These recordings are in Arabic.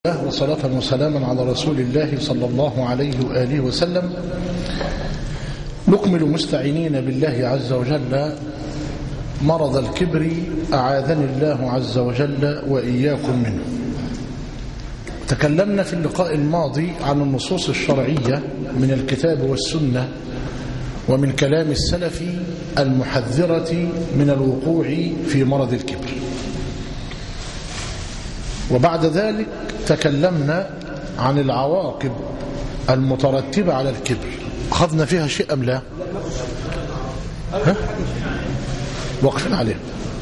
وصلاة وسلاما على رسول الله صلى الله عليه وآله وسلم. نكمل مستعينين بالله عز وجل مرض الكبر أعاذني الله عز وجل وإياكم منه. تكلمنا في اللقاء الماضي عن النصوص الشرعية من الكتاب والسنة ومن كلام السلف المحذرة من الوقوع في مرض الكبر، وبعد ذلك تكلمنا عن العواقب المترتبة على الكبر. أخذنا فيها شيء أم لا؟ وقفنا عليه.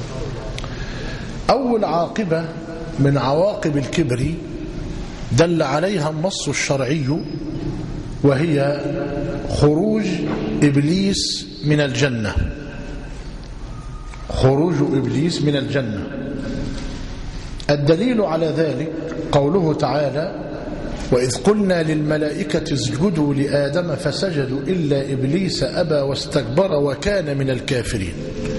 أول عاقبة من عواقب الكبر دل عليها النص الشرعي، وهي خروج إبليس من الجنة. خروج إبليس من الجنة. الدليل على ذلك قوله تعالى: وإذ قلنا للملائكة اسجدوا لآدم فسجدوا إلا إبليس أبى واستكبر وكان من الكافرين.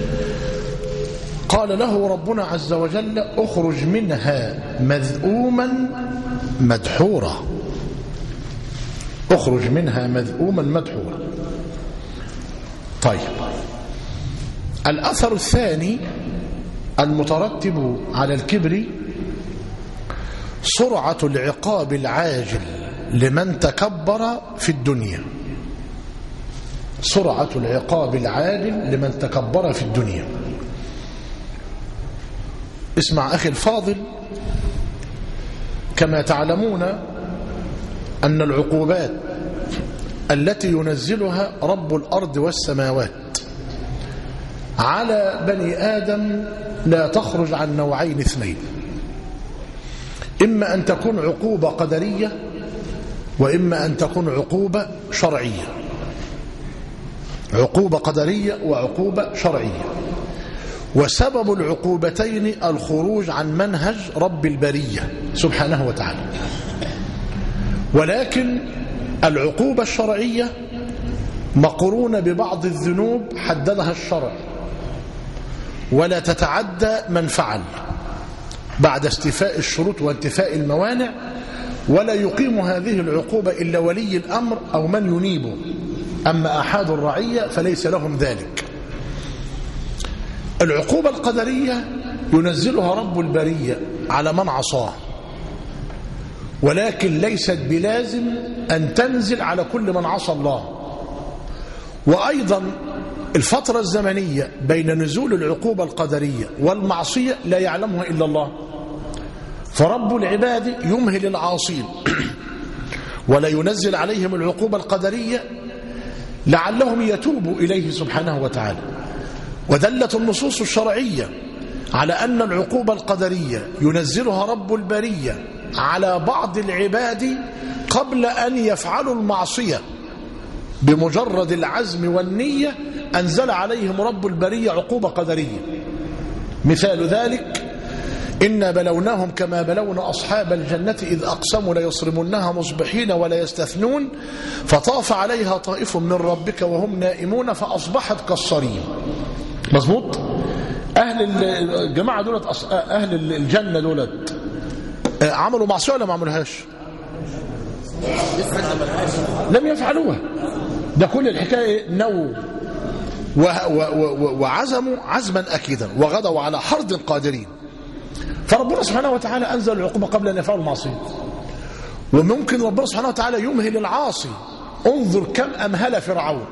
قال له ربنا عز وجل: اخرج منها مذءوما مدحورا. اخرج منها مذءوما مدحورا. طيب، الأثر الثاني المترتب على الكبر سرعة العقاب العاجل لمن تكبر في الدنيا. سرعة العقاب العاجل لمن تكبر في الدنيا. اسمع أخي الفاضل، كما تعلمون أن العقوبات التي ينزلها رب الأرض والسماوات على بني آدم لا تخرج عن نوعين اثنين: إما أن تكون عقوبة قدرية، وإما أن تكون عقوبة شرعية. عقوبة قدرية وعقوبة شرعية. وسبب العقوبتين الخروج عن منهج رب البرية سبحانه وتعالى. ولكن العقوبة الشرعية مقرونة ببعض الذنوب حددها الشرع، ولا تتعدى من فعل بعد استيفاء الشروط وانتفاء الموانع، ولا يقيم هذه العقوبة إلا ولي الأمر أو من ينيبه. أما أحد الرعية فليس لهم ذلك. العقوبة القدرية ينزلها رب البرية على من عصاه، ولكن ليست بلازم أن تنزل على كل من عصى الله. وأيضا الفترة الزمنية بين نزول العقوبة القدرية والمعصية لا يعلمها إلا الله، فرب العباد يمهل العاصين ولا ينزل عليهم العقوبة القدرية لعلهم يتوبوا إليه سبحانه وتعالى. ودلت النصوص الشرعية على أن العقوبة القدرية ينزلها رب البرية على بعض العباد قبل أن يفعلوا المعصية. بمجرد العزم والنية أنزل عليهم رب البرية عقوبة قدرية. مثال ذلك: إنا بلوناهم كما بلونا أصحاب الجنة إذ أقسموا ليصرمنها مصبحين ولا يستثنون فطاف عليها طائف من ربك وهم نائمون فأصبحت كالصريم. مظبوط؟ أهل الجماعة دولت، أهل الجنة دولت، عملوا معصية ولا ما عملوهاش؟ لم يفعلوها. ده كل الحكاية نووا وعزموا عزما أكيدا وغدوا على حرد قادرين. فربنا سبحانه وتعالى أنزل العقوبة قبل أن يفعلوا المعصية. وممكن ربنا سبحانه وتعالى يمهل العاصي. انظر كم أمهل فرعون.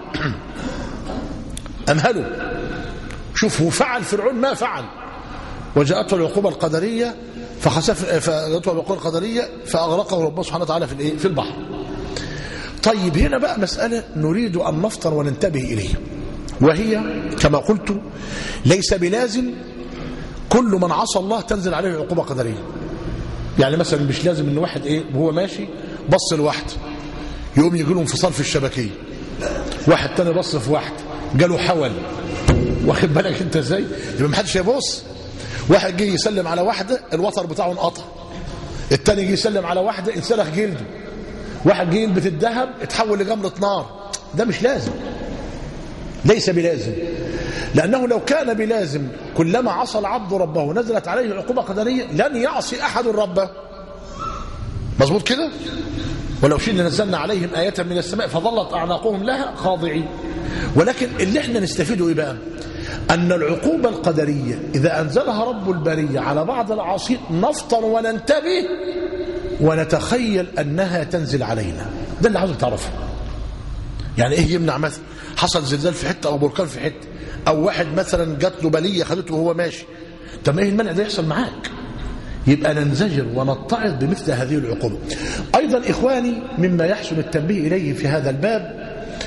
أمهله. شوفوا فعل فرعون ما فعل، وجاءته العقوبة القدرية فجاءته العقوبة القدرية فأغرقه ربنا سبحانه وتعالى في البحر. طيب، هنا بقى مسألة نريد أن نفطر وننتبه إليها، وهي كما قلت ليس بلازم كل من عصى الله تنزل عليه عقوبة قدرية. يعني مثلا مش لازم ان واحد وهو ماشي بص لواحد يقوم يجي له انفصال في الشبكية، واحد تاني بص في واحد جاله حول، واخد بالك انت ازاي؟ يبقى ما حدش يبص. واحد جه يسلم على واحده الوتر بتاعه انقطع، التاني جه يسلم على واحده انسلخ جلده، واحد جه يلبس الذهب اتحول لجمرة نار. ده مش لازم، ليس بلازم. لأنه لو كان بلازم كلما عصى العبد ربه نزلت عليه عقوبة قدرية لن يعصي أحد ربه. مظبوط كده؟ ولو شئنا نزلنا عليهم آية من السماء فظلت أعناقهم لها خاضعين. ولكن اللي احنا نستفيده ايه بقى؟ أن العقوبة القدرية إذا أنزلها رب البرية على بعض العاصين نفطن وننتبه ونتخيل أنها تنزل علينا. ده اللي عاوز تعرفه. يعني إيه يمنع مثلا حصل زلزال في حتة أو بركان في حتة، أو واحد مثلا جات له بلية خدته وهو ماشي، طب إيه المنع ده يحصل معاك؟ يبقى ننزجر ونتعظ بمثل هذه العقوبة. أيضا إخواني مما يحسن التنبيه إليه في هذا الباب،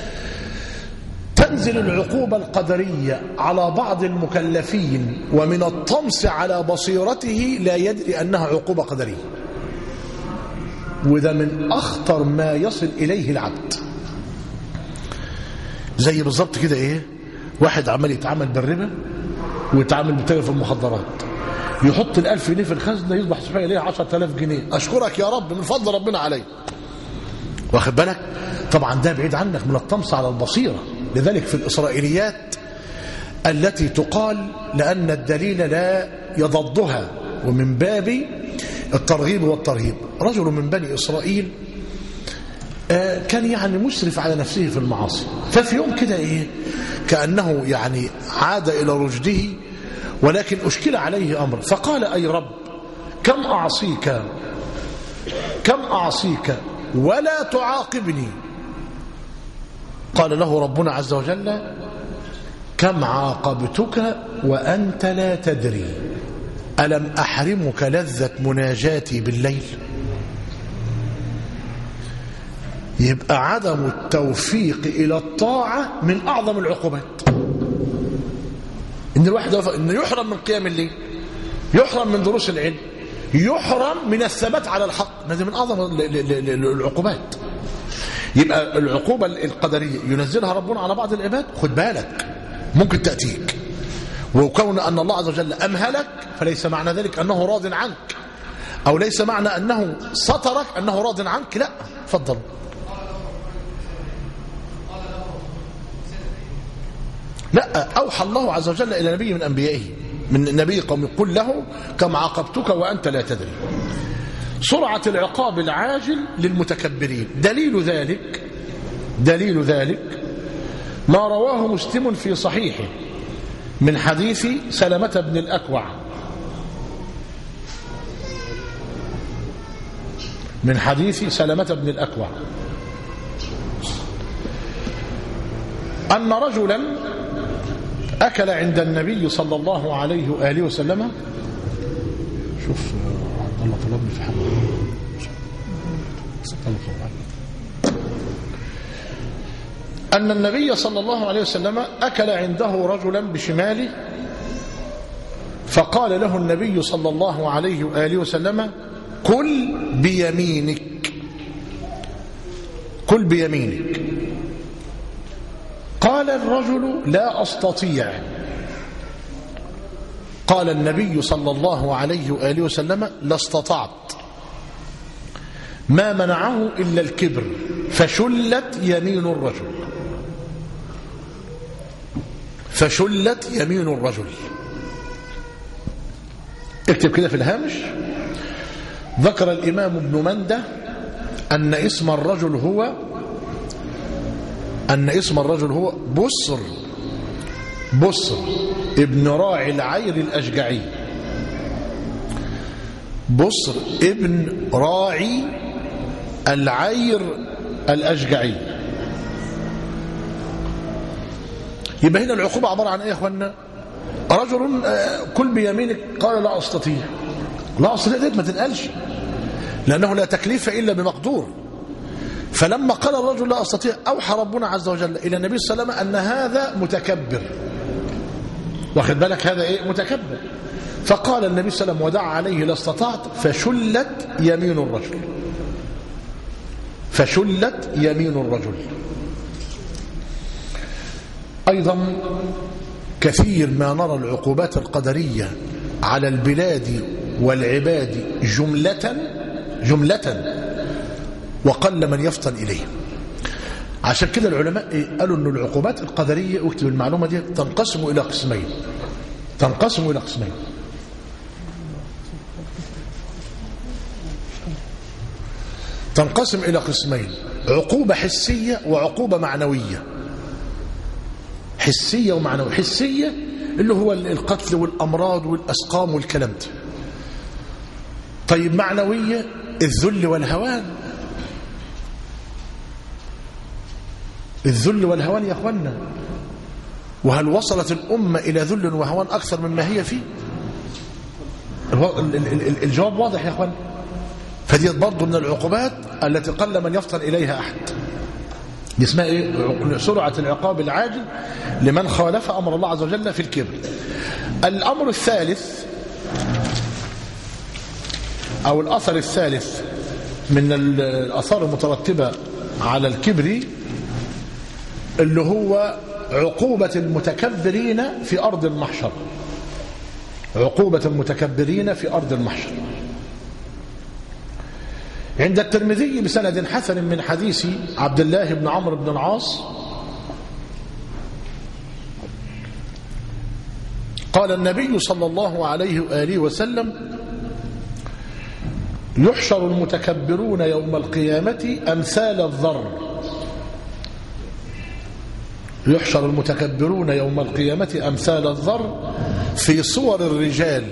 تنزل العقوبة القدرية على بعض المكلفين ومن الطمس على بصيرته لا يدري أنها عقوبة قدرية، وده من أخطر ما يصل إليه العبد. زي بالضبط كده إيه، واحد عمال يتعامل بالربا ويتعامل بتاجر في المخدرات، يحط 1000 جنيه في الخزنة يصبح صبحية ليه 10000 جنيه، أشكرك يا رب من فضل ربنا علي. واخد بالك؟ طبعا ده بعيد عنك من الطمس على البصيرة. لذلك في الإسرائيليات التي تقال لأن الدليل لا يضدها، ومن باب الترغيب والترهيب، رجل من بني إسرائيل كان يعني مسرف على نفسه في المعاصي، ففي يوم كده إيه كأنه يعني عاد إلى رشده، ولكن أشكل عليه أمر، فقال أي رب كم أعصيك ولا تعاقبني؟ قال له ربنا عز وجل كم عاقبتك وأنت لا تدري ألم أحرمك لذة مناجاتي بالليل؟ يبقى عدم التوفيق إلى الطاعة من أعظم العقوبات. إن الواحد إنه يحرم من قيام الليل، يحرم من دروس العلم، يحرم من الثبات على الحق، هذا من أعظم العقوبات. يبقى العقوبة القدرية ينزلها ربنا على بعض العباد، خد بالك ممكن تأتيك، وكون أن الله عز وجل أمهلك فليس معنى ذلك أنه راض عنك، أو ليس معنى أنه سترك أنه راض عنك، لا. تفضل. لا، أوحى الله عز وجل إلى نبي من أنبيائه، من نبي قوم، قل له كم عاقبتك وأنت لا تدري. سرعة العقاب العاجل للمتكبرين. دليل ذلك ما رواه مسلم في صحيحه من حديث سلمة بن الأكوع، أن رجلا أكل عند النبي صلى الله عليه وآله وسلم. شوف عبد الله طلبني في حاجة. أن النبي صلى الله عليه وسلم أكل عنده رجلا بشماله، فقال له النبي صلى الله عليه وآله وسلم كل بيمينك. قال الرجل لا أستطيع. قال النبي صلى الله عليه وآله وسلم لا استطعت، ما منعه إلا الكبر، فشلت يمين الرجل. اكتب كده في الهامش. ذكر الإمام ابن مندة أن اسم الرجل هو بصر ابن راعي العير الأشجعي. بصر ابن راعي العير الأشجعي. يبقى هنا العقوبة عبارة عن ايه يا اخوانا؟ رجل كل بيمينك قال لا استطيع. لا استطيع ديت ما تنقلش، لانه لا تكليف الا بمقدور. فلما قال الرجل لا استطيع اوحى ربنا عز وجل الى النبي صلى الله عليه وسلم ان هذا متكبر. واخد بالك هذا ايه؟ متكبر. فقال النبي صلى الله عليه وسلم ودعا عليه لا استطعت، فشلت يمين الرجل. أيضا كثير ما نرى العقوبات القدرية على البلاد والعباد جملة وقل من يفطن إليه. عشان كده العلماء قالوا أن العقوبات القدرية، واكتب المعلومة دي، تنقسم إلى قسمين. تنقسم إلى قسمين: عقوبة حسية وعقوبة معنوية. حسية ومعنوية. حسية اللي هو القتل والأمراض والأسقام والكلام ده. طيب معنوية الذل والهوان. الذل والهوان يا أخوانا، وهل وصلت الأمة إلى ذل وهوان أكثر مما هي فيه؟ الجواب واضح يا أخوانا. فدي برضو من العقوبات التي قل من يفطن إليها أحد. دي اسمها إيه؟ سرعة العقاب العاجل لمن خالف أمر الله عز وجل في الكبر. الأمر الثالث أو الأثر الثالث من الآثار المترتبة على الكبر اللي هو عقوبة المتكبرين في أرض المحشر. عقوبة المتكبرين في أرض المحشر. عند الترمذي بسند حسن من حديث عبد الله بن عمرو بن العاص قال النبي صلى الله عليه وآله وسلم: يحشر المتكبرون يوم القيامة أمثال الذر. يحشر المتكبرون يوم القيامة أمثال الذر في صور الرجال.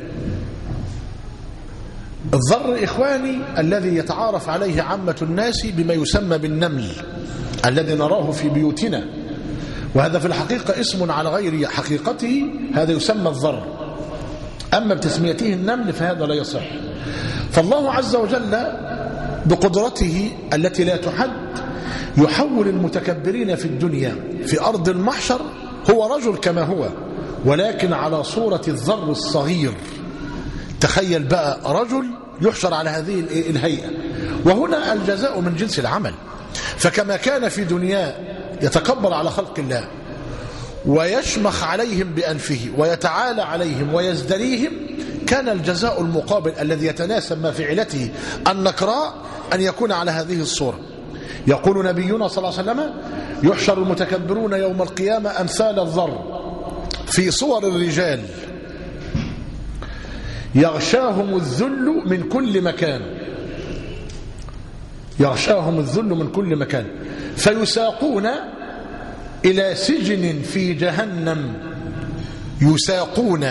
الذر إخواني الذي يتعارف عليه عامة الناس بما يسمى بالنمل الذي نراه في بيوتنا، وهذا في الحقيقة اسم على غير حقيقته، هذا يسمى الذر. أما بتسميته النمل فهذا لا يصح. فالله عز وجل بقدرته التي لا تحد يحول المتكبرين في الدنيا في أرض المحشر. هو رجل كما هو ولكن على صورة الذر الصغير. تخيل بقى رجل يحشر على هذه الهيئة. وهنا الجزاء من جنس العمل. فكما كان في دنياه يتكبر على خلق الله ويشمخ عليهم بأنفه ويتعالى عليهم ويزدريهم، كان الجزاء المقابل الذي يتناسب ما فعلته النكراء أن يكون على هذه الصورة. يقول نبينا صلى الله عليه وسلم: يحشر المتكبرون يوم القيامة أمثال الذر في صور الرجال يغشاهم الذل من كل مكان. يغشاهم الذل من كل مكان فيساقون إلى سجن في جهنم. يساقون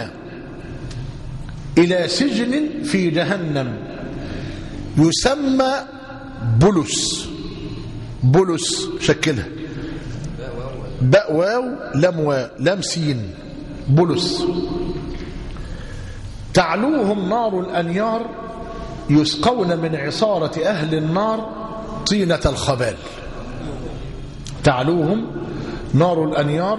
إلى سجن في جهنم يسمى بلس. بلس شكلها باء واو لم واو لم سين. بلس. تعلوهم نار الأنيار يسقون من عصارة أهل النار طينة الخبال. تعلوهم نار الأنيار.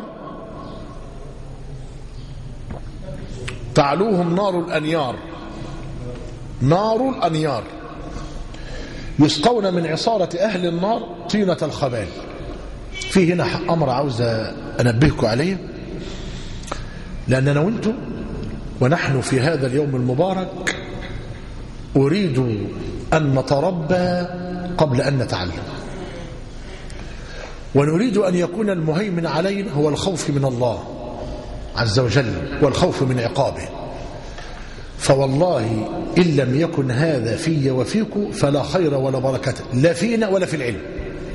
تعلوهم نار الأنيار. نار الأنيار يسقون من عصارة أهل النار طينة الخبال. في هنا أمر عاوز أنبهكم عليه، لأننا وانتم ونحن في هذا اليوم المبارك أريد أن نتربى قبل أن نتعلم، ونريد أن يكون المهيمن علينا هو الخوف من الله عز وجل والخوف من عقابه. فوالله إن لم يكن هذا في وفيكم فلا خير ولا بركة لا فينا ولا في العلم.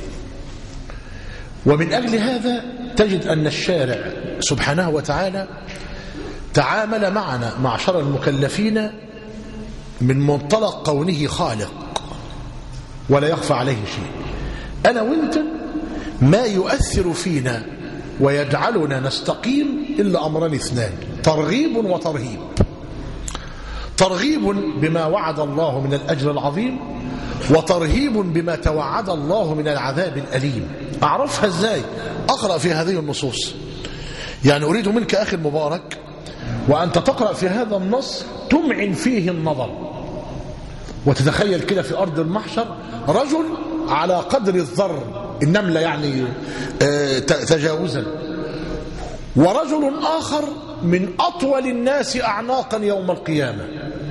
ومن أجل هذا تجد أن الشارع سبحانه وتعالى تعامل معنا معشر المكلفين من منطلق كونه خالق ولا يخفى عليه شيء. أنا وإنت ما يؤثر فينا ويجعلنا نستقيم إلا أمران اثنان: ترغيب وترهيب. ترغيب بما وعد الله من الأجر العظيم، وترهيب بما توعد الله من العذاب الأليم. أعرفها إزاي؟ أقرأ في هذه النصوص. يعني أريد منك أخي المبارك وأنت تقرأ في هذا النص تمعن فيه النظر، وتتخيل كده في أرض المحشر رجل على قدر الذر النملة يعني تجاوزا، ورجل آخر من أطول الناس أعناقا يوم القيامة.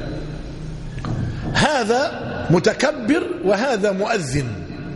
هذا متكبر وهذا مؤذن،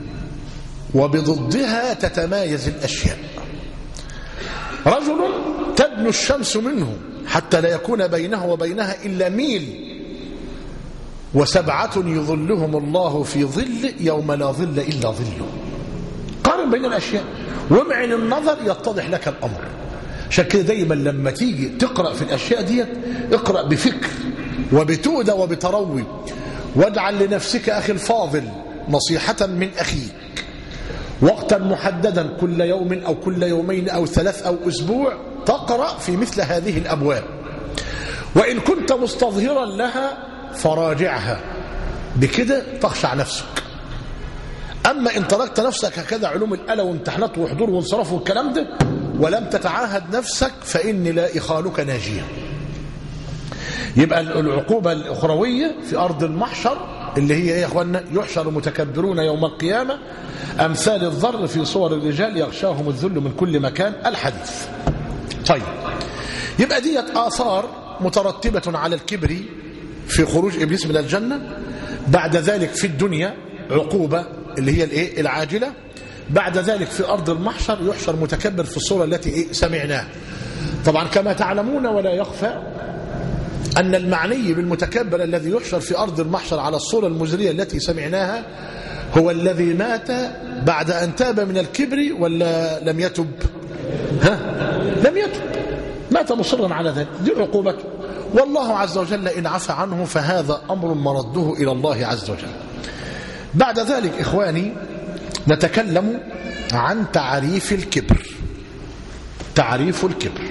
وبضدها تتمايز الأشياء. رجل تدنو الشمس منه حتى لا يكون بينه وبينها إلا ميل، وسبعة يظلهم الله في ظل يوم لا ظل إلا ظله. قارن بين الأشياء ومعن النظر يتضح لك الأمر. عشان كده دايما لما تيجي تقرأ في الأشياء دي اقرأ بفكر وبتؤدى وبتروي، واجعل لنفسك أخي الفاضل نصيحة من أخيك وقتا محددا كل يوم أو كل يومين أو 3 أو أسبوع تقرأ في مثل هذه الأبواب، وإن كنت مستظهرا لها فراجعها، بكده تخشع نفسك. أما إن تركت نفسك هكذا علوم الآلة وامتحانات وحضور وانصراف والكلام ده ولم تتعاهد نفسك فإن لا إخالك ناجية. يبقى العقوبة الأخروية في أرض المحشر اللي هي يا أخوانا يحشر المتكبرون يوم القيامة أمثال الذر في صور الرجال يغشاهم الذل من كل مكان، الحديث. طيب، يبقى ديت آثار مترتبة على الكبر في خروج إبليس من الجنة. بعد ذلك في الدنيا عقوبة اللي هي الايه العاجلة. بعد ذلك في أرض المحشر يحشر متكبر في الصورة التي سمعناها. طبعا كما تعلمون ولا يخفى أن المعني بالمتكبر الذي يحشر في أرض المحشر على الصورة المزرية التي سمعناها هو الذي مات بعد أن تاب من الكبر ولا لم يتب؟ لم يتب، مات مصرا على ذلك، دي عقوبته. والله عز وجل إن عفى عنه فهذا أمر مرده إلى الله عز وجل. بعد ذلك إخواني نتكلم عن تعريف الكبر. تعريف الكبر.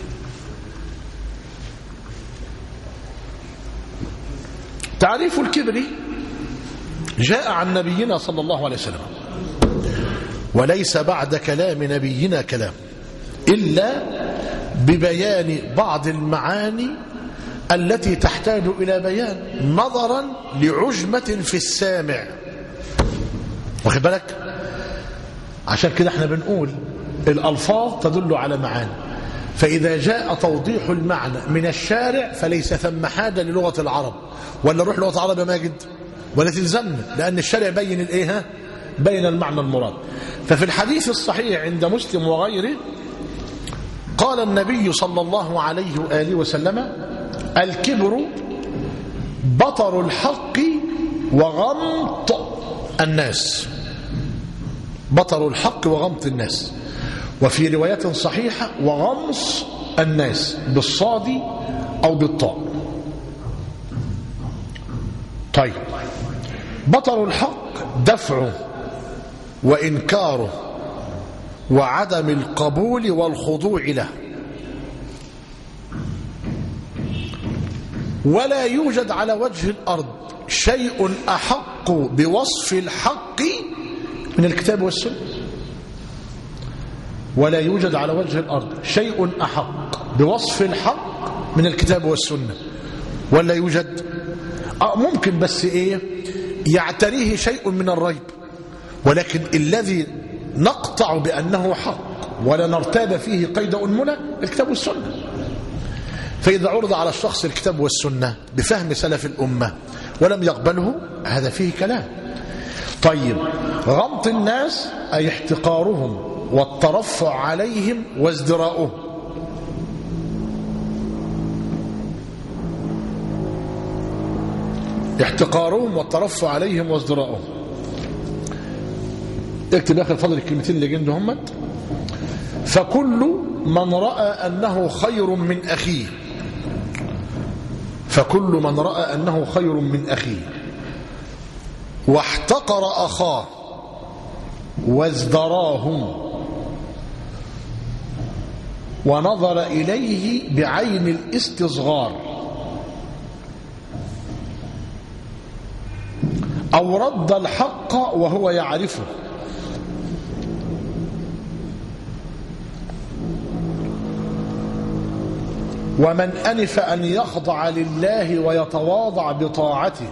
تعريف الكبر جاء عن نبينا صلى الله عليه وسلم، وليس بعد كلام نبينا كلام إلا ببيان بعض المعاني التي تحتاج إلى بيان نظرا لعجمة في السامع. واخد بالك؟ عشان كده احنا بنقول الألفاظ تدل على معاني، فإذا جاء توضيح المعنى من الشارع فليس ثم حاجة للغة العرب، ولا روح لغة العرب يا ماجد ولا تلزمنا، لأن الشارع بين الايه بين المعنى المراد. ففي الحديث الصحيح عند مسلم وغيره قال النبي صلى الله عليه وآله وسلم: الكبر بطر الحق وغمط الناس. بطر الحق وغمط الناس. وفي رواية صحيحة وغمص الناس بالصاد أو بالطاء. طيب، بطر الحق دفعه وإنكاره وعدم القبول والخضوع له. ولا يوجد على وجه الأرض شيء أحق بوصف الحق من الكتاب والسنة. ولا يوجد على وجه الأرض شيء أحق بوصف الحق من الكتاب والسنة. ولا يوجد ممكن بس يعتريه شيء من الريب، ولكن الذي نقطع بأنه حق ولا نرتاب فيه قيد أنملة الكتاب والسنة. فإذا عرض على الشخص الكتاب والسنة بفهم سلف الأمة ولم يقبله هذا فيه كلام. طيب، غمط الناس أي احتقارهم والترفع عليهم وازدراؤهم. احتقارهم والترفع عليهم وازدراؤهم. اكتب يا أخي الفضل الكلمتين اللي جنده همت. فكل من رأى أنه خير من أخيه، فكل من رأى أنه خير من أخيه واحتقر أخاه وازدراهم ونظر إليه بعين الاستصغار أو رد الحق وهو يعرفه ومن أنف أن يخضع لله ويتواضع بطاعته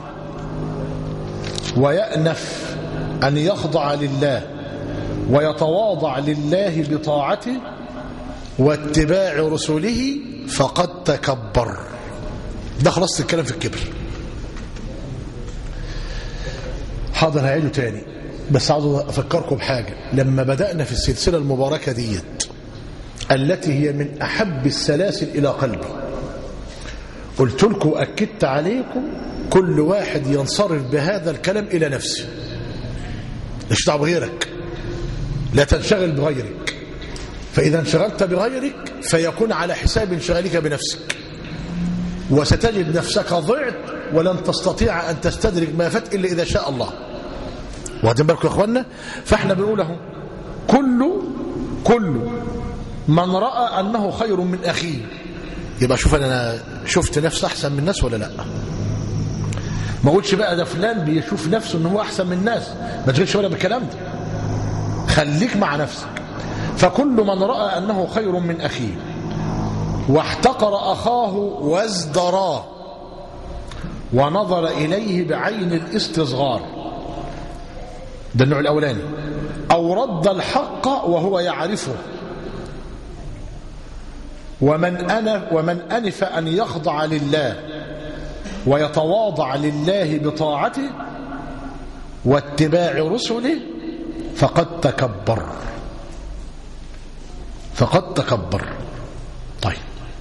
ويأنف أن يخضع لله ويتواضع لله بطاعته واتباع رسله فقد تكبر. ده خلاص الكلام في الكبر. حاضر هعيده تاني، بس عاوز أفكركم بحاجة. لما بدأنا في السلسلة المباركة ديت التي هي من أحب السلاسل إلى قلبي، قلت لكم أكدت عليكم كل واحد ينصرف بهذا الكلام إلى نفسه، مش دعوة بغيرك، لا تنشغل بغيرك، فإذا انشغلت بغيرك فيكون على حساب انشغالك بنفسك، وستجد نفسك ضعت ولن تستطيع أن تستدرك ما فات إلا إذا شاء الله. واخدين بالكم يا اخوانا؟ فاحنا بنقول له كل من رأى أنه خير من أخيه. يبقى شوف أنا شفت نفسي أحسن من الناس ولا لا؟ ما قلتش بقى ده فلان بيشوف نفسه أنه هو أحسن من الناس، ما تشغلش ولا بالكلام ده، خليك مع نفسك. فكل من رأى أنه خير من أخيه واحتقر أخاه وازدراه ونظر إليه بعين الاستصغار، ده النوع الأولاني، أو رد الحق وهو يعرفه، ومن أنف أن يخضع لله ويتواضع لله بطاعته واتباع رسله فقد تكبر. طيب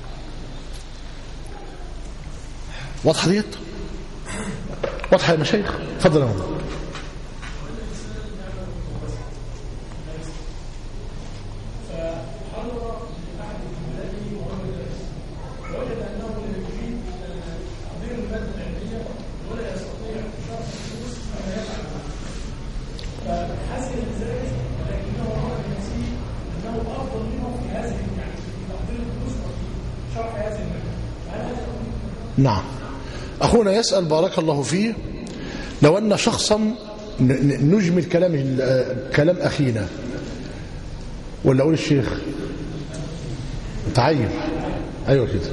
واضحة ديت؟ واضحة يا مشايخ؟ اتفضل يا مولانا. نعم، أخونا يسأل بارك الله فيه، لو أن شخصا نجمل كلام أخينا، ولا أقول الشيخ تعين؟ أيوة كده.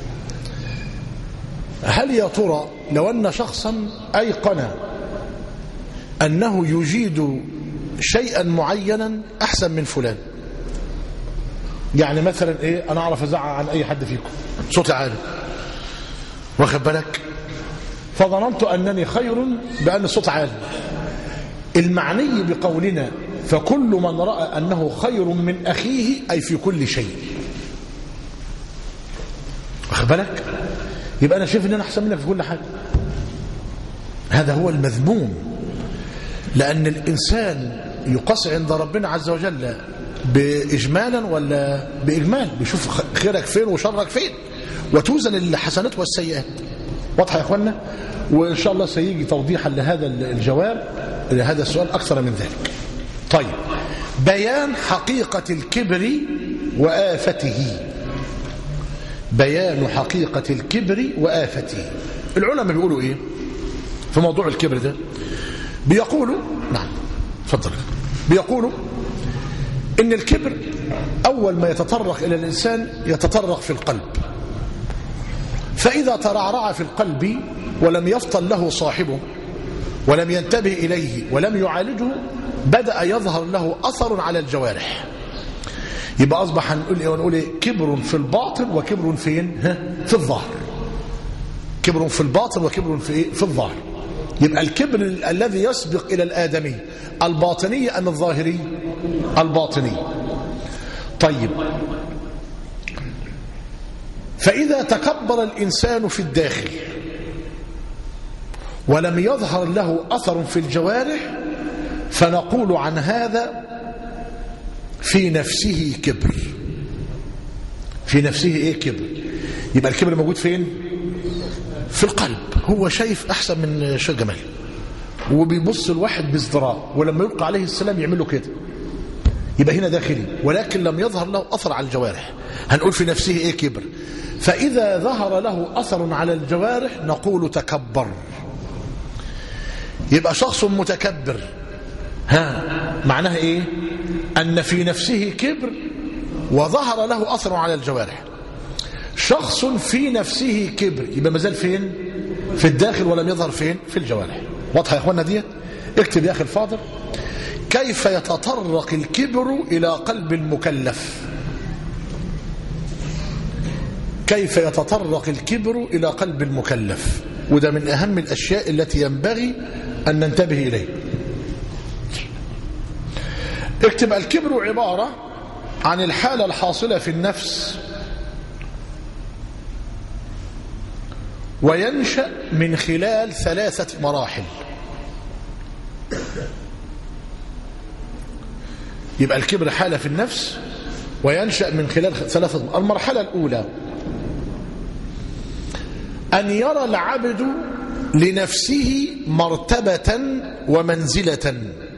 هل يا ترى لو أن شخصا أيقن أنه يجيد شيئا معينا أحسن من فلان، يعني مثلا إيه، أنا أعرف أزعق عن أي حد فيكم صوتي عالي، واخد بالك، فظننت أنني خير بأن الصوت عالي. المعني بقولنا فكل من رأى أنه خير من أخيه أي في كل شيء، واخد بالك، يبقى أنا شايف أن أنا أحسن منك في كل حاجة. هذا هو المذموم، لأن الإنسان يقاس عند ربنا عز وجل بإجمالا ولا بإجمال، بيشوف خيرك فين وشرك فين، وتوزن الحسنات والسيئات. واضحة يا أخوانا؟ وإن شاء الله سيجي توضيحا لهذا الجواب، لهذا السؤال أكثر من ذلك. طيب، بيان حقيقة الكبر وآفته. بيان حقيقة الكبر وآفته. العلماء بيقولوا إيه في موضوع الكبر ده؟ بيقولوا، نعم تفضل، بيقولوا إن الكبر أول ما يتطرق إلى الإنسان يتطرق في القلب، فإذا ترعرع في القلب ولم يفطن له صاحبه ولم ينتبه إليه ولم يعالجه بدأ يظهر له أثر على الجوارح. يبقى أصبح نقول إيه؟ كبر في الباطن وكبر فين؟ في الظاهر. كبر في الباطن وكبر في إيه؟ في الظاهر. يبقى الكبر الذي يسبق إلى الآدمي الباطني أم الظاهري؟ الباطني. طيب، فإذا تكبر الإنسان في الداخل ولم يظهر له أثر في الجوارح فنقول عن هذا في نفسه كبر. في نفسه إيه؟ كبر. يبقى الكبر موجود فين؟ في القلب. هو شايف أحسن من شيخ جمال وبيبص الواحد بازدراء، ولما يلقى عليه السلام يعمل له كده، يبقى هنا داخلي، ولكن لم يظهر له أثر على الجوارح، هنقول في نفسه إيه؟ كبر. فإذا ظهر له أثر على الجوارح نقول تكبر. يبقى شخص متكبر معناها إيه؟ أن في نفسه كبر وظهر له أثر على الجوارح. شخص في نفسه كبر يبقى مازال فين؟ في الداخل ولم يظهر فين؟ في الجوارح. واضحة يا أخوانا ديت؟ اكتب يا أخي الفاضل، كيف يتطرق الكبر إلى قلب المكلف؟ كيف يتطرق الكبر إلى قلب المكلف؟ وده من أهم الأشياء التي ينبغي أن ننتبه إليه. اكتب، الكبر عبارة عن الحالة الحاصلة في النفس وينشأ من خلال 3 مراحل. يبقى الكبر حالة في النفس وينشأ من خلال 3. المرحلة الأولى أن يرى العبد لنفسه مرتبة ومنزلة.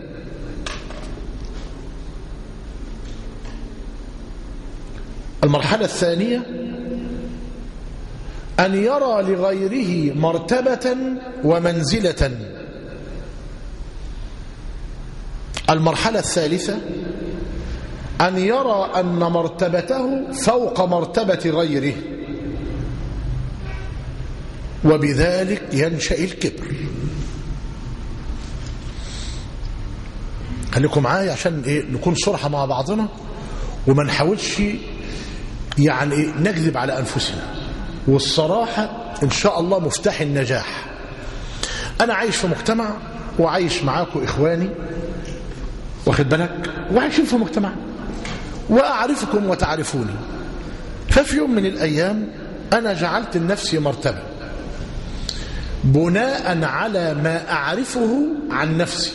المرحلة الثانية أن يرى لغيره مرتبة ومنزلة. المرحلة الثالثة أن يرى أن مرتبته فوق مرتبة غيره، وبذلك ينشأ الكبر. خليكم معايا عشان نكون صراحة مع بعضنا وما نحاولش يعني نكذب على أنفسنا، والصراحة إن شاء الله مفتاح النجاح. أنا عايش في مجتمع وعايش معاكم إخواني، واخد بالك، وعايشين في مجتمع وأعرفكم وتعرفوني. ففي يوم من الأيام أنا جعلت لنفسي مرتبة بناء على ما أعرفه عن نفسي.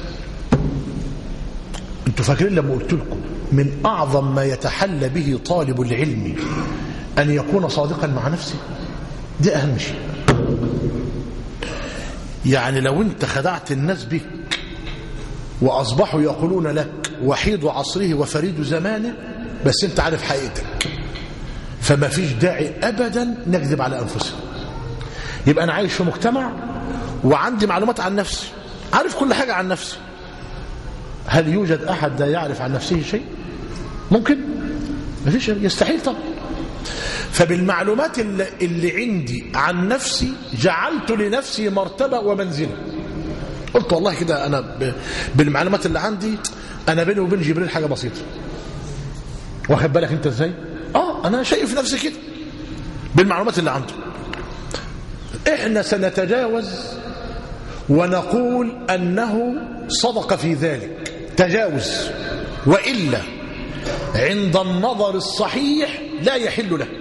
أنتوا فاكرين لما قلت لكم من أعظم ما يتحلى به طالب العلم أن يكون صادقا مع نفسه؟ دي أهم شيء. يعني لو أنت خدعت الناس بك وأصبحوا يقولون لك وحيد عصره وفريد زمانه، بس أنت عارف حقيقتك، فما فيش داعي أبدا نكذب على أنفسنا. يبقى أنا عايش في مجتمع وعندي معلومات عن نفسي، عارف كل حاجة عن نفسي. هل يوجد أحد لا يعرف عن نفسه شيء؟ ممكن؟ ما فيش، يستحيل طبعا. فبالمعلومات اللي عندي عن نفسي جعلت لنفسي مرتبة ومنزلة. قلت والله كده أنا بالمعلومات اللي عندي أنا بيني وبين جبريل حاجة بسيطة. واخد بالك أنت إزاي؟ أنا شايف نفسي كده بالمعلومات اللي عندي. إحنا سنتجاوز ونقول أنه صدق في ذلك تجاوز، وإلا عند النظر الصحيح لا يحل لك،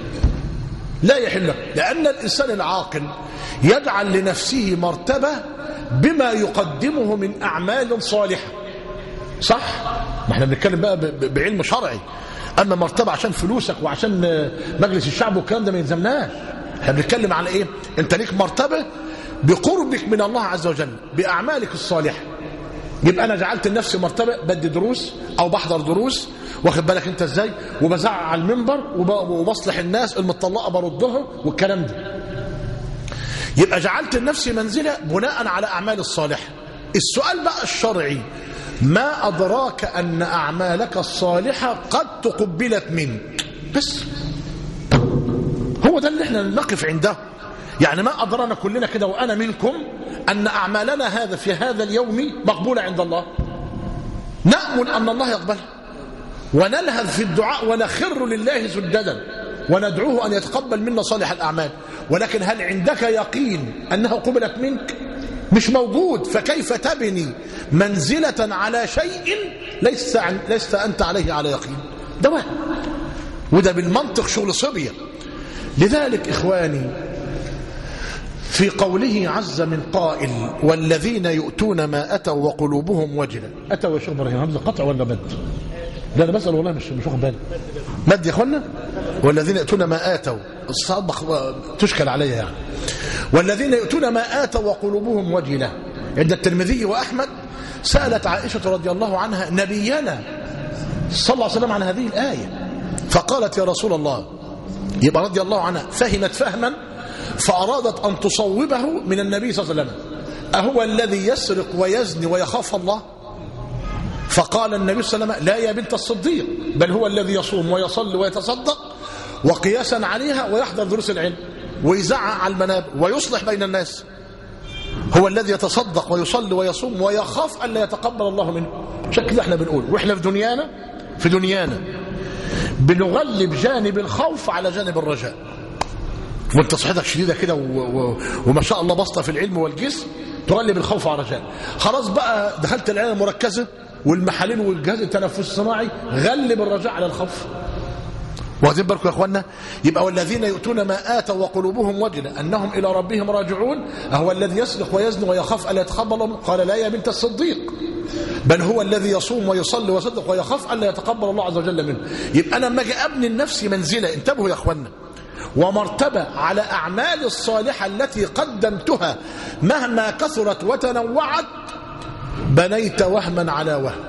لا يحل لك، لأن الإنسان العاقل يجعل لنفسه مرتبة بما يقدمه من أعمال صالحة. صح؟ ما احنا بنتكلم بقى بعلم شرعي. أما مرتبة عشان فلوسك وعشان مجلس الشعب والكلام ده ما يلزمناش. احنا بنتكلم على إيه؟ أنت ليك مرتبة بقربك من الله عز وجل بأعمالك الصالحة. يبقى أنا جعلت لنفسي مرتبة بدي دروس أو بحضر دروس، واخد بالك أنت إزاي، وبزعق على المنبر وبصلح الناس المطلقة بردها والكلام ده. يبقى جعلت لنفسي منزلة بناء على أعمال الصالحة. السؤال بقى الشرعي: ما أدراك أن أعمالك الصالحة قد تقبلت منك؟ بس هو ده اللي احنا نقف عنده. يعني ما أدرانا كلنا كده وأنا منكم أن أعمالنا هذا في هذا اليوم مقبولة عند الله، نأمل أن الله يقبلها ونلهث في الدعاء ونخر لله سجدا وندعوه أن يتقبل منا صالح الأعمال. ولكن هل عندك يقين أنها قبلت منك؟ مش موجود. فكيف تبني منزلة على شيء ليس أنت عليه على يقين؟ ده وهم، وده بالمنطق شغل صبية. لذلك إخواني في قوله عز من قائل: والذين يؤتون ما أتوا وقلوبهم وجلة. أتوا يا شيخ إبراهيم همزة قطع ولا مد؟ لا أنا بسأل والله مش واخد بالي. مد يا أخوانا؟ والذين يؤتون ما آتوا، الصدق تشكل عليها يعني. والذين يؤتون ما آتوا وقلوبهم وجلة. عند الترمذي وأحمد سألت عائشة رضي الله عنها نبينا صلى الله عليه وسلم عن هذه الآية، فقالت: يا رسول الله. يبقى رضي الله عنها فهمت فهما فأرادت أن تصوبه من النبي صلى الله عليه وسلم: أهو الذي يسرق ويزني ويخاف الله؟ فقال النبي صلى الله عليه وسلم: لا يا بنت الصديق، بل هو الذي يصوم ويصلي ويتصدق، وقياسا عليها ويحضر دروس العلم ويزعق على المنابر ويصلح بين الناس. هو الذي يتصدق ويصلي ويصوم ويخاف أن لا يتقبل الله منه. عشان كده احنا بنقول واحنا في دنيانا بنغلب جانب الخوف على جانب الرجاء. وانت صحتك شديدة كده وما شاء الله بسطة في العلم والجسم، تغلب الخوف على الرجاء. خلاص بقى دخلت العناية المركزة والمحاليل والجهاز التنفس الصناعي، غلب الرجاء على الخوف. واخدين بالكم يا اخوانا؟ يبقى والذين يؤتون ما آتوا وقلوبهم وجلة أنهم إلى ربهم راجعون أهو الذي يسرق ويزني ويخاف ألا يتقبل منه؟ قال لا يا بنت الصديق، بل هو الذي يصوم ويصلي ويصدق ويخاف ألا يتقبل الله عز وجل منه. يبقى أنا لما أجي أبني النفس منزلة، انتبهوا يا اخوانا، ومرتبة على أعمال الصالحة التي قدمتها مهما كثرت وتنوعت، بنيت وهما على وهم،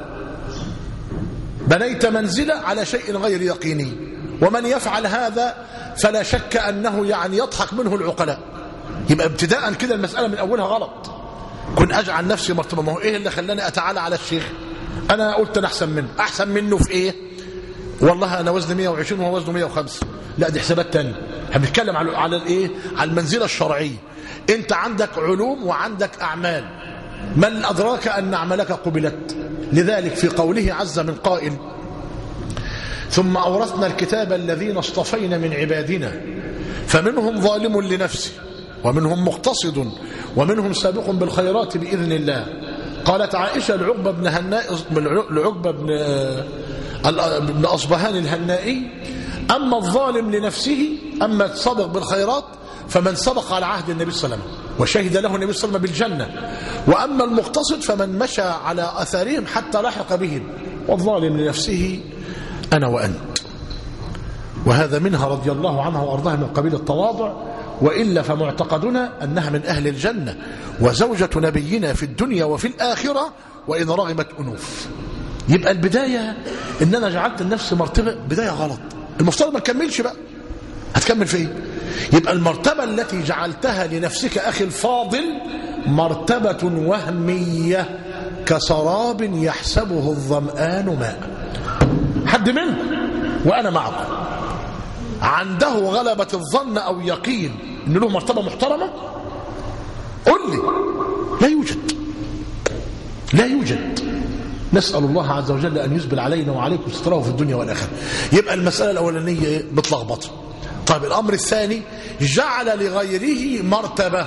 بنيت منزلة على شيء غير يقيني. ومن يفعل هذا فلا شك أنه يعني يضحك منه العقلاء. يبقى ابتداء كده المسألة من أولها غلط. كن أجعل نفسي مرتبة. ما هو إيه اللي خلاني أتعالى على الشيخ؟ أنا قلت أنا أحسن منه. أحسن منه في إيه؟ والله أنا وزن 120 وهو وزنه 105. لا دي حسابات تانية. احنا بنتكلم على الإيه؟ على المنزلة الشرعية. أنت عندك علوم وعندك أعمال، من أدراك أن عملك قبلت؟ لذلك في قوله عز من قائل: ثم أورثنا الكتاب الذين اصطفينا من عبادنا فمنهم ظالم لنفسه ومنهم مقتصد ومنهم سابق بالخيرات بإذن الله. قالت عائشة لعقبة بن أصبهان الهنائي: أما الظالم لنفسه، أما السابق بالخيرات فمن سبق على عهد النبي صلى الله عليه وسلم وشهد له النبي صلى الله عليه وسلم بالجنة، وأما المقتصد فمن مشى على أثارهم حتى لحق بهم، والظالم لنفسه أنا وأنت. وهذا منها رضي الله عنها وأرضاها من قبيل التواضع، وإلا فمعتقدنا أنها من أهل الجنة وزوجة نبينا في الدنيا وفي الآخرة وإن رغمت أنوف. يبقى البداية إن أنا جعلت النفس مرتبة، بداية غلط. المفترض ما تكملش بقى، هتكمل فين؟ يبقى المرتبة التي جعلتها لنفسك أخي الفاضل مرتبة وهمية كسراب يحسبه الظمآن ماء. حد منه وأنا معكم عنده غلبة الظن أو يقين إن له مرتبة محترمة؟ قل لي. لا يوجد، لا يوجد. نسأل الله عز وجل أن يسبل علينا وعليكم ستره في الدنيا والآخرة. يبقى المسألة الأولانية بتلخبطه. طيب الأمر الثاني: جعل لغيره مرتبة.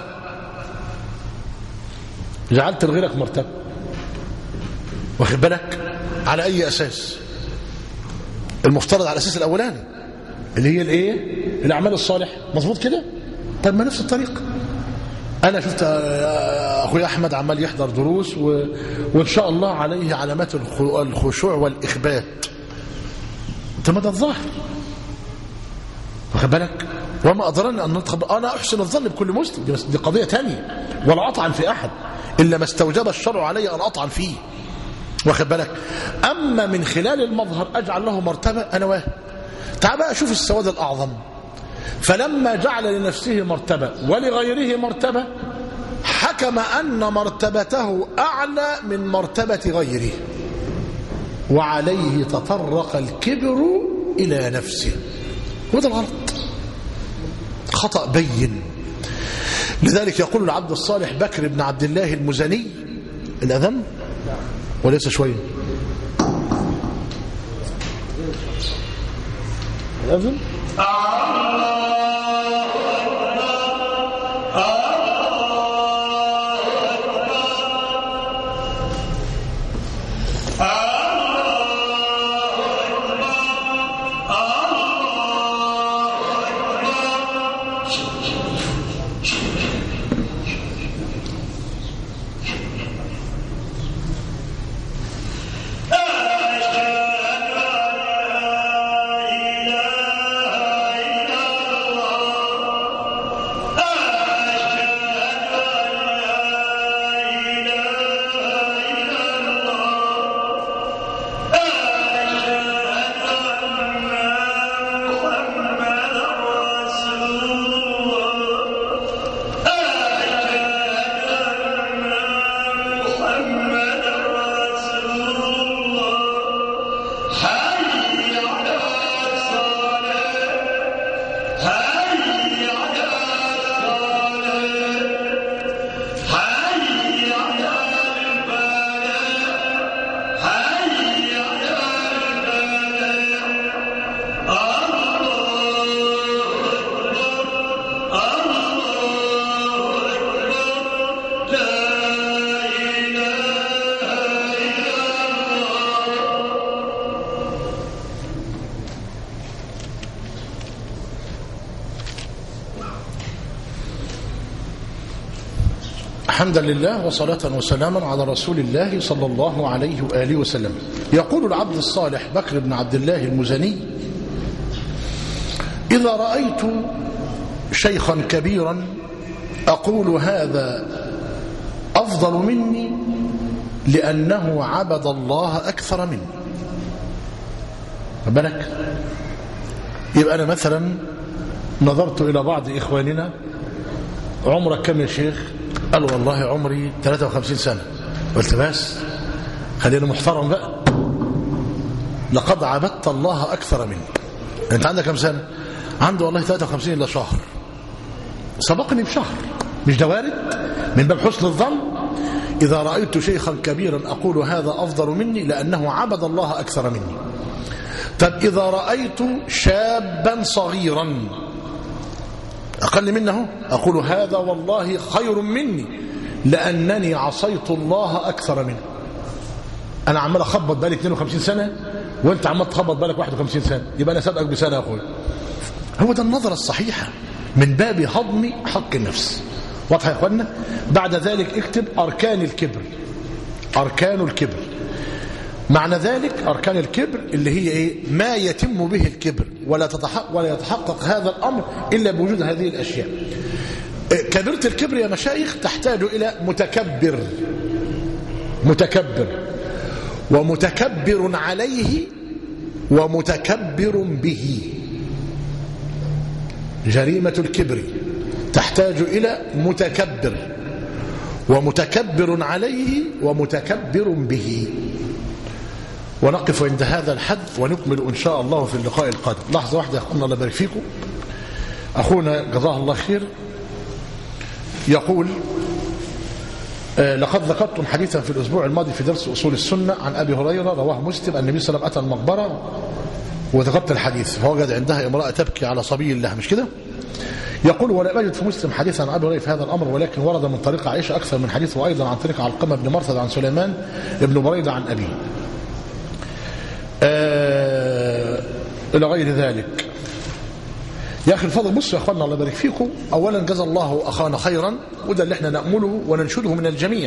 جعلت لغيرك مرتبة، واخد بالك؟ على أي أساس؟ المفترض على الأساس الأولاني اللي هي الايه؟ الأعمال الصالحة. مظبوط كده؟ طيب ما نفس الطريقة. أنا شفت أخوي أحمد عمال يحضر دروس وإن شاء الله عليه علامات الخشوع والإخبات. طب ما ده الظاهر، واخد بالك؟ وما أدراني أن أنا أحسن الظن بكل مسلم، دي قضية تانية، ولا أطعن في أحد إلا ما استوجب الشرع علي أن أطعن فيه، واخد بالك؟ أما من خلال المظهر أجعل له مرتبة، أنا واحد. تعال بقى شوف السواد الأعظم. فلما جعل لنفسه مرتبة ولغيره مرتبة، حكم أن مرتبته أعلى من مرتبة غيره، وعليه تطرق الكبر إلى نفسه. وده الغلط، خطأ بين. لذلك يقول العبد الصالح بكر بن عبد الله المزني: الأذن وليس شوية الأذن حمدا لله وصلاة وسلاما على رسول الله صلى الله عليه وآله وسلم. يقول العبد الصالح بكر بن عبد الله المزني: إذا رأيت شيخا كبيرا أقول هذا أفضل مني لأنه عبد الله أكثر مني. بالك، يبقى أنا مثلا نظرت إلى بعض إخواننا: عمرك كم يا شيخ؟ قال والله عمري 53 سنة. قلت بس خلينا محترم بقى، لقد عبدت الله أكثر مني. أنت عندك كم سنة؟ عنده والله 53 إلا شهر، سبقني بشهر. مش ده وارد من باب حسن الظن؟ إذا رأيت شيخا كبيرا أقول هذا أفضل مني لأنه عبد الله أكثر مني. طب إذا رأيت شابا صغيرا أقل منه أقول هذا والله خير مني لأنني عصيت الله أكثر منه. أنا عمال أخبط بالي 52 سنة وأنت عمال تخبط بالك 51 سنة، يبقى أنا سابقك بسنة يا أخوي. هو ده النظرة الصحيحة من باب هضم حق النفس. واضح يا أخوانا؟ بعد ذلك اكتب أركان الكبر. أركان الكبر معنى ذلك أركان الكبر اللي هي إيه؟ ما يتم به الكبر ولا يتحقق هذا الأمر إلا بوجود هذه الأشياء. كبيرة الكبر يا مشايخ تحتاج إلى متكبر، متكبر ومتكبر عليه ومتكبر به. جريمة الكبر تحتاج إلى متكبر ومتكبر عليه ومتكبر به. ونقف عند هذا الحد ونكمل إن شاء الله في اللقاء القادم. لحظة واحدة يا أخونا، الله يبارك فيكم. أخونا جزاه الله خير يقول: لقد ذكرتم حديثا في الأسبوع الماضي في درس أصول السنة عن أبي هريرة رواه مسلم أن النبي صلى الله عليه وسلم أتى المقبرة وذكرت الحديث فوجد عندها امرأة تبكي على صبي الله، مش كده؟ يقول: ولا أجد في مسلم حديثا عن أبي هريرة في هذا الأمر، ولكن ورد من طريق عائشة أكثر من حديث، وأيضا عن طريق علقمة بن مرثد عن سليمان بن بريدة عن أبيه إلى غير ذلك. يا أخي الفضل، بصوا يا أخوانا الله يبارك فيكم، أولا جزا الله أخانا خيرا، وده اللي احنا نأمله وننشده من الجميع.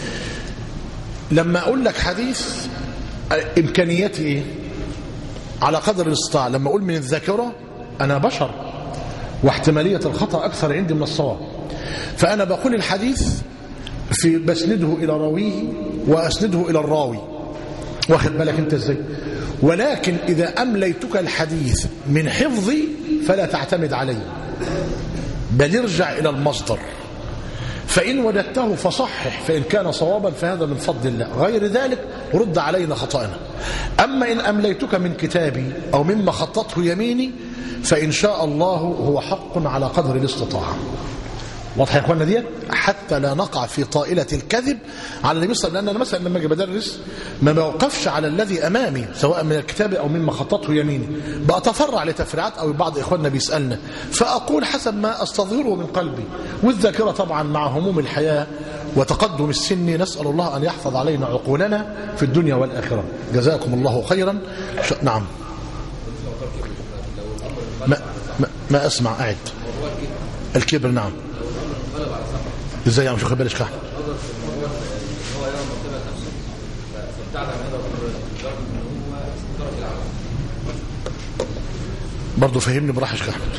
لما أقول لك حديث إمكانياتي إيه؟ على قدر الاستطاعة. لما أقول من الذاكرة، أنا بشر واحتمالية الخطأ أكثر عندي من الصواب، فأنا بقول الحديث بسنده إلى راويه وأسنده إلى الراوي، واخد بالك أنت إزاي؟ ولكن إذا أمليتك الحديث من حفظي فلا تعتمد عليه، بل ارجع إلى المصدر، فإن وجدته فصحح، فإن كان صوابا فهذا من فضل الله، غير ذلك رد علينا خطأنا. أما إن أمليتك من كتابي أو مما خطته يميني فإن شاء الله هو حق على قدر الاستطاعة. واضح يا اخوانا ديت؟ حتى لا نقع في طائلة الكذب على النبي صلى الله عليه وسلم. لأن أنا مثلا لما أجي بدرس ما بوقفش على الذي أمامي سواء من الكتاب أو مما خطته يميني، بأتفرع لتفريعات أو بعض إخواننا بيسألنا، فأقول حسب ما أستظهره من قلبي. والذاكرة طبعا مع هموم الحياة وتقدم السن نسأل الله أن يحفظ علينا عقولنا في الدنيا والآخرة. جزاكم الله خيرا. نعم. ما أسمع أعد. الكبر نعم. ازاي يعني مش واخد بالك؟ برضه فهمني براحه يا شيخ احمد.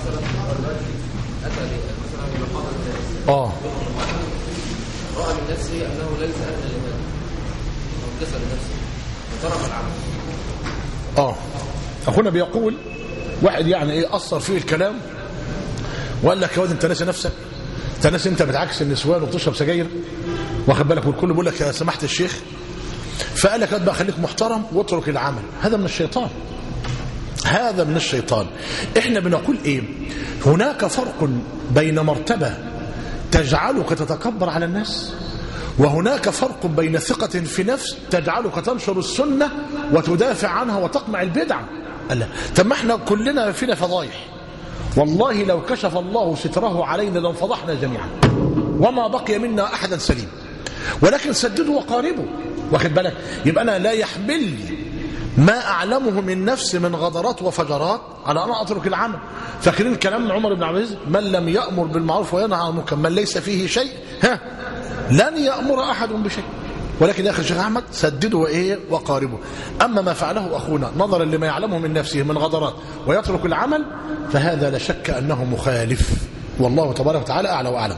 راى من نفسه انه ليس اهلا لهذا او كسر لنفسه وترك العمل. اخونا بيقول واحد يعني ايه اثر فيه الكلام وقال لك يا واد انت ناسي نفسك، انت ناسي انت بتعكس النسوان وبتشرب سجاير، واخد بالك، والكل بيقول لك يا سماحه الشيخ، فقال لك بقى خليك محترم واترك العمل. هذا من الشيطان، هذا من الشيطان. احنا بنقول ايه؟ هناك فرق بين مرتبه تجعلك تتكبر على الناس، وهناك فرق بين ثقة في نفس تجعلك تنشر السنة وتدافع عنها وتقمع البدعة. طب ما احنا كلنا فينا فضايح، والله لو كشف الله ستره علينا لانفضحنا جميعا وما بقي منا أحدا سليم، ولكن سددوا وقاربوا، واخد بالك. يبقى أنا لا يحملني ما أعلمه من نفسي من غدرات وفجرات على أن أترك العمل. فاكرين كلام عمر بن عبد العزيز: من لم يأمر بالمعروف وينهى عن المنكر من ليس فيه شيء لن يأمر أحد بشيء، ولكن يا أخي الشيخ أحمد سدده وإيه وقاربه. أما ما فعله أخونا نظرا لما يعلمه من نفسه من غضرات ويترك العمل فهذا لا شك أنه مخالف، والله تبارك وتعالى أعلى وأعلم.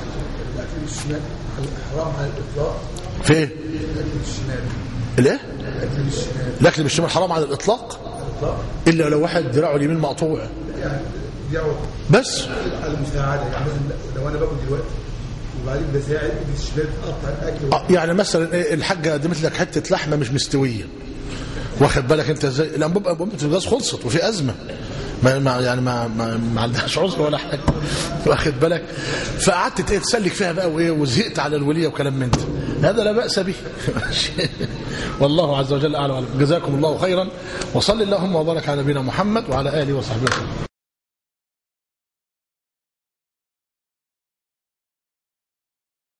حرام على الإطلاق في إيه؟ الإيه؟ الأكل بالشمال حرام على الإطلاق إلا لو واحد ذراعه اليمين مقطوع يعني بس على المساعدة. يعني مثلا لو أنا باكل دلوقتي وبعدين بساعد بالشمال تقطع الأكل يعني مثلا الحاجة قدمت لك حتة لحمة مش مستوية، واخد بالك انت ازاي؟ الانبوبه الغاز خلصت وفي ازمه، ما عندهاش عذر ولا حاجه، واخد بالك؟ فقعدت تسلك فيها بقى وايه وزهقت على الوليه وكلام من ده، هذا لا باس به. والله عز وجل اعلم. جزاكم الله خيرا، وصلى اللهم وبارك على نبينا محمد وعلى اله وصحبه وسلم.